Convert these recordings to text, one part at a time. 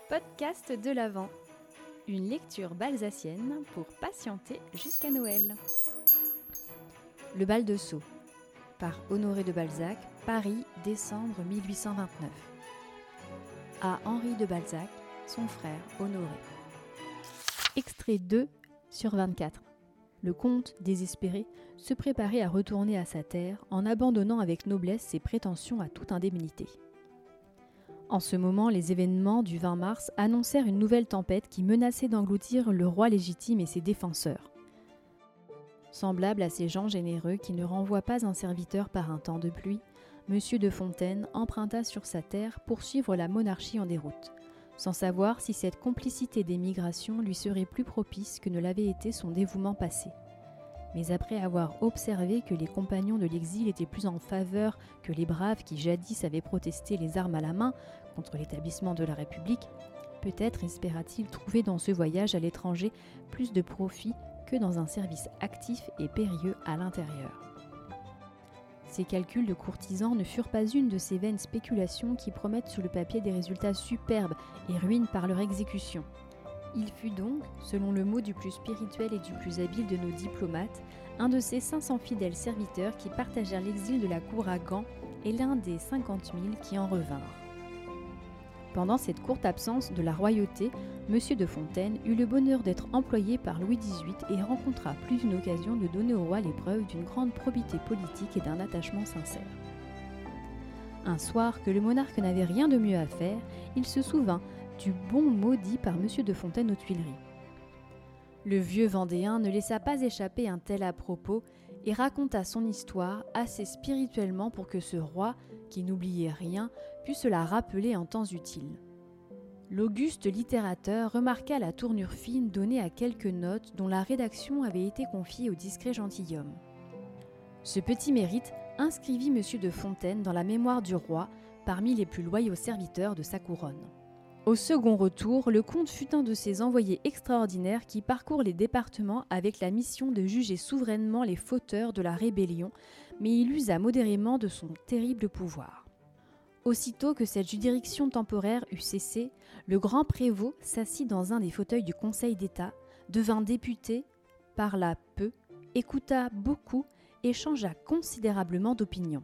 Podcast de l'Avent, une lecture balsacienne pour patienter jusqu'à Noël. Le bal de Sceaux, par Honoré de Balzac, Paris, décembre 1829. À Henri de Balzac, son frère Honoré. Extrait 2 sur 24. Le comte, désespéré, se préparait à retourner à sa terre en abandonnant avec noblesse ses prétentions à toute indemnité. En ce moment, les événements du 20 mars annoncèrent une nouvelle tempête qui menaçait d'engloutir le roi légitime et ses défenseurs. Semblable à ces gens généreux qui ne renvoient pas un serviteur par un temps de pluie, M. de Fontaine emprunta sur sa terre pour suivre la monarchie en déroute, sans savoir si cette complicité d'émigration lui serait plus propice que ne l'avait été son dévouement passé. Mais après avoir observé que les compagnons de l'exil étaient plus en faveur que les braves qui jadis avaient protesté les armes à la main contre l'établissement de la République, peut-être espéra-t-il trouver dans ce voyage à l'étranger plus de profit que dans un service actif et périlleux à l'intérieur. Ces calculs de courtisans ne furent pas une de ces vaines spéculations qui promettent sur le papier des résultats superbes et ruinent par leur exécution. Il fut donc, selon le mot du plus spirituel et du plus habile de nos diplomates, un de ces 500 fidèles serviteurs qui partagèrent l'exil de la cour à Gand et l'un des 50 000 qui en revinrent. Pendant cette courte absence de la royauté, M. de Fontaine eut le bonheur d'être employé par Louis XVIII et rencontra plus d'une occasion de donner au roi les preuves d'une grande probité politique et d'un attachement sincère. Un soir que le monarque n'avait rien de mieux à faire, il se souvint du bon mot dit par M. de Fontaine aux Tuileries. Le vieux Vendéen ne laissa pas échapper un tel à propos et raconta son histoire assez spirituellement pour que ce roi, qui n'oubliait rien, pût se la rappeler en temps utile. L'auguste littérateur remarqua la tournure fine donnée à quelques notes dont la rédaction avait été confiée au discret gentilhomme. Ce petit mérite inscrivit M. de Fontaine dans la mémoire du roi parmi les plus loyaux serviteurs de sa couronne. Au second retour, le comte fut un de ces envoyés extraordinaires qui parcourent les départements avec la mission de juger souverainement les fauteurs de la rébellion, mais il usa modérément de son terrible pouvoir. Aussitôt que cette juridiction temporaire eut cessé, le grand prévôt s'assit dans un des fauteuils du Conseil d'État, devint député, parla peu, écouta beaucoup et changea considérablement d'opinion.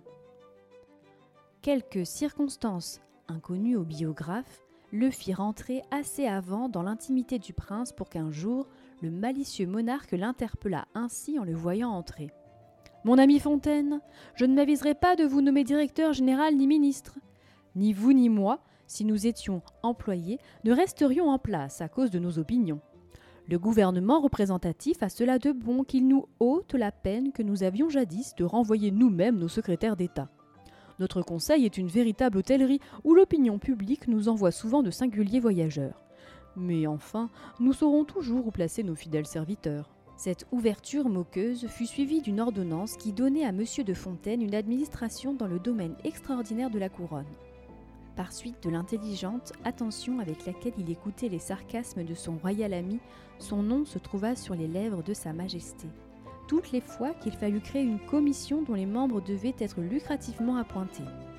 Quelques circonstances inconnues aux biographes le fit rentrer assez avant dans l'intimité du prince pour qu'un jour, le malicieux monarque l'interpellât ainsi en le voyant entrer. « Mon ami Fontaine, je ne m'aviserai pas de vous nommer directeur général ni ministre. Ni vous ni moi, si nous étions employés, ne resterions en place à cause de nos opinions. Le gouvernement représentatif a cela de bon qu'il nous ôte la peine que nous avions jadis de renvoyer nous-mêmes nos secrétaires d'État. Notre conseil est une véritable hôtellerie où l'opinion publique nous envoie souvent de singuliers voyageurs. Mais enfin, nous saurons toujours où placer nos fidèles serviteurs. » Cette ouverture moqueuse fut suivie d'une ordonnance qui donnait à M. de Fontaine une administration dans le domaine extraordinaire de la couronne. Par suite de l'intelligente attention avec laquelle il écoutait les sarcasmes de son royal ami, son nom se trouva sur les lèvres de Sa Majesté. Toutes les fois qu'il fallut créer une commission dont les membres devaient être lucrativement appointés.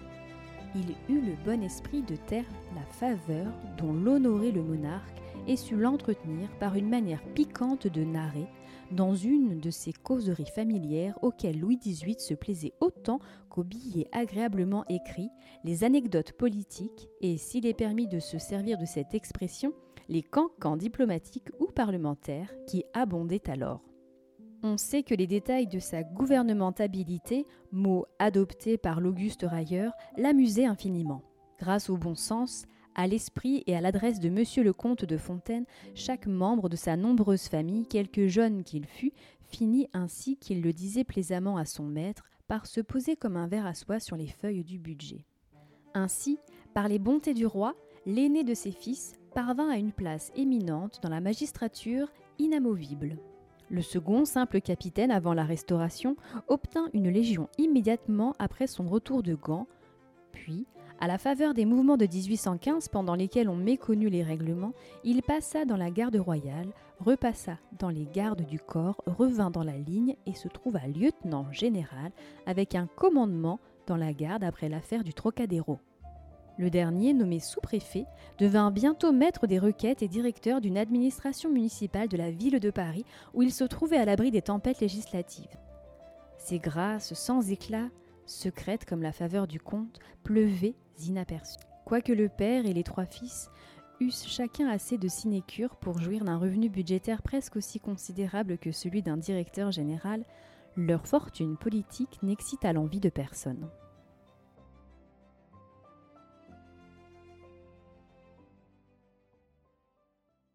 Il eut le bon esprit de taire la faveur dont l'honorait le monarque et sut l'entretenir par une manière piquante de narrer, dans une de ces causeries familières auxquelles Louis XVIII se plaisait autant qu'aux billets agréablement écrits, les anecdotes politiques et, s'il est permis de se servir de cette expression, les cancans diplomatiques ou parlementaires qui abondaient alors. On sait que les détails de sa gouvernementabilité, mot adopté par l'auguste railleur, l'amusaient infiniment. Grâce au bon sens, à l'esprit et à l'adresse de M. le comte de Fontaine, chaque membre de sa nombreuse famille, quelque jeune qu'il fût, finit ainsi qu'il le disait plaisamment à son maître, par se poser comme un ver à soie sur les feuilles du budget. Ainsi, par les bontés du roi, l'aîné de ses fils parvint à une place éminente dans la magistrature inamovible. Le second, simple capitaine avant la Restauration, obtint une légion immédiatement après son retour de Gand, puis, à la faveur des mouvements de 1815 pendant lesquels on méconnut les règlements, il passa dans la garde royale, repassa dans les gardes du corps, revint dans la ligne et se trouva lieutenant général avec un commandement dans la garde après l'affaire du Trocadéro. Le dernier, nommé sous-préfet, devint bientôt maître des requêtes et directeur d'une administration municipale de la ville de Paris où il se trouvait à l'abri des tempêtes législatives. Ses grâces sans éclat, secrètes comme la faveur du comte, pleuvaient inaperçues. Quoique le père et les 3 fils eussent chacun assez de sinécures pour jouir d'un revenu budgétaire presque aussi considérable que celui d'un directeur général, leur fortune politique n'excita l'envie de personne.